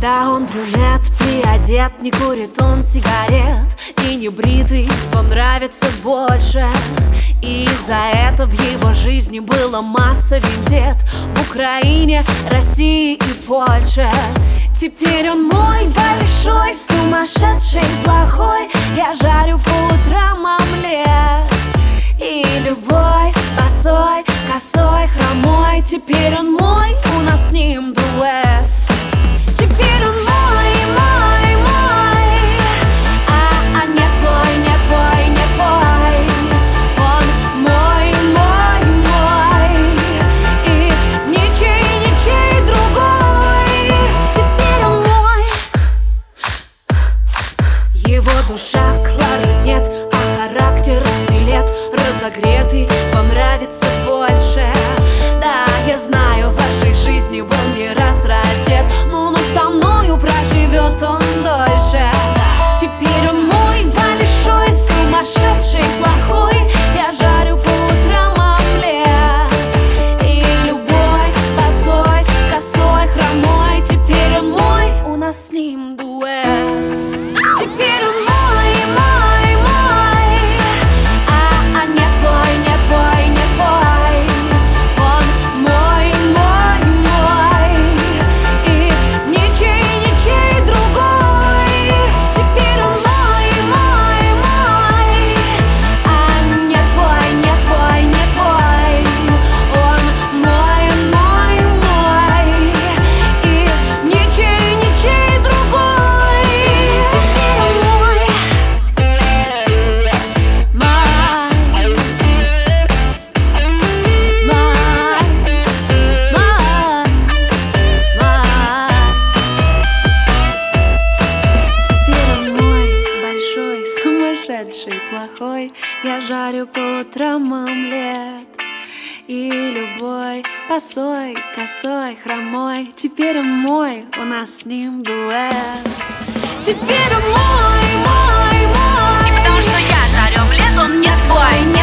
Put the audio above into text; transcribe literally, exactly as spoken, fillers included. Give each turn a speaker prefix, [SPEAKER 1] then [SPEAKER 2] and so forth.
[SPEAKER 1] Да, он брюнет, приодет, не курит он сигарет, и не бритый, вам нравится больше. И из-за этого в его жизни было масса вендет в Украине, России и Польше. Теперь он мой большой, сумасшедший, плохой. Я жарю по утрам омлет, и любой босой, косой, хромой. Теперь он мой, у нас с ним дуэт. Теперь он мой, мой, мой, а, а не твой, не твой, не твой. Он мой, мой, мой, и ничей, ничей другой. Теперь он мой. Его душа кларнет, а характер стилет. Разогретый, вам нравится больше. Да, я знаю, в вашей жизни был не раз раздет, но, но со мною проживет он дольше. Теперь он мой большой, сумасшедший, плохой. Я жарю по утрам омлет, и любой босой, косой, хромой. Теперь он мой, у нас с ним дуэт. Теперь он мой, мой, мой, а, а не твой, не твой, не твой. Он мой, мой, мой, и ничей, ничей другой. Теперь он мой, мой, мой, а не твой, не твой, не твой. Он мой, мой, мой, и ничей, ничей другой. Теперь он мой, мой, мой, мой, мой. Теперь он мой большой, сумасшедший, плохой. Я жарю по утрам омлет, и любой босой, косой, хромой. Теперь он мой, у нас с ним дуэт. Теперь он мой, мой, мой.
[SPEAKER 2] И потому что я жарю омлет, он не твой, не